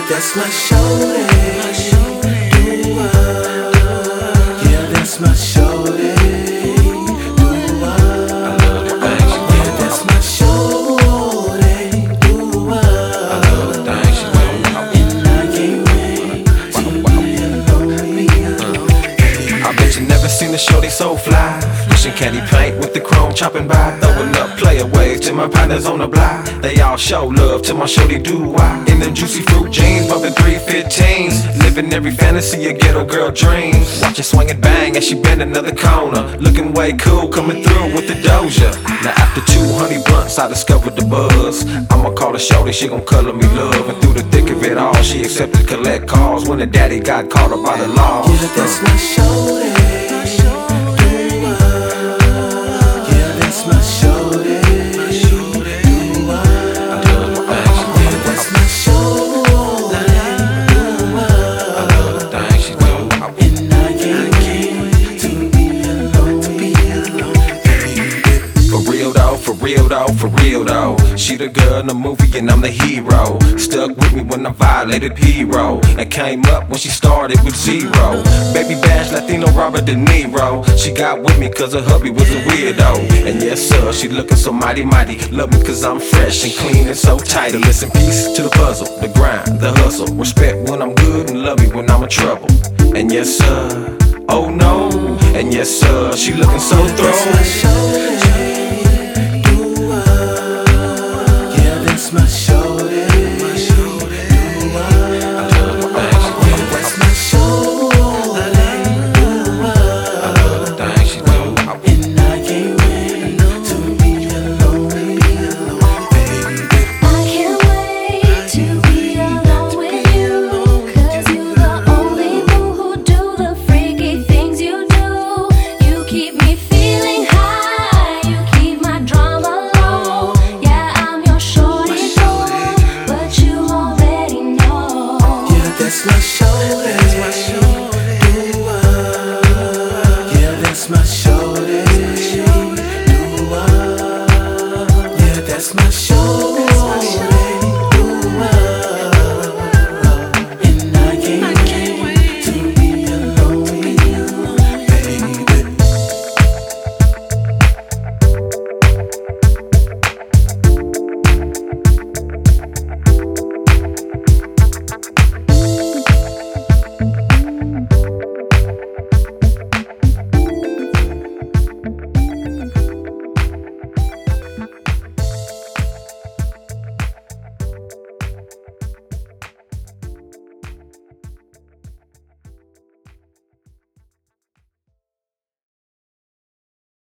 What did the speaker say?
that's my shorty. Yeah, that's my shorty. Yeah, that's my shorty. I love the things she do. And I can't wait till you alone. I bet you never seen a shorty so fly. Wishing candy paint with the chrome chopping by. Throwing up player waves to my partners on the block. They all show love to my shorty do-why. In them juicy fruit jeans, bumping 315s. Living every fantasy a ghetto girl dreams. Watch her swing and bang as she bend another corner. Looking way cool, coming through with the Doja. Now after 200 blunts, I discovered the buzz. I'ma call her shorty, she gon' color me love. And through the thick of it all, she accepted collect calls when her daddy got caught up by the law. Yeah, that's my shorty. Yeah, that's my shorty. For real though, she the girl in the movie and I'm the hero. Stuck with me when I violated hero, and came up when she started with zero. Baby Bash, Latino Robert De Niro. She got with me cause her hubby was a weirdo. And yes sir, she looking so mighty. Love me cause I'm fresh and clean and so tight. To listen peace to the puzzle, the grind, the hustle. Respect when I'm good and love me when I'm in trouble. And yes sir, oh no. And yes sir, she looking so thrown. That's my shorty.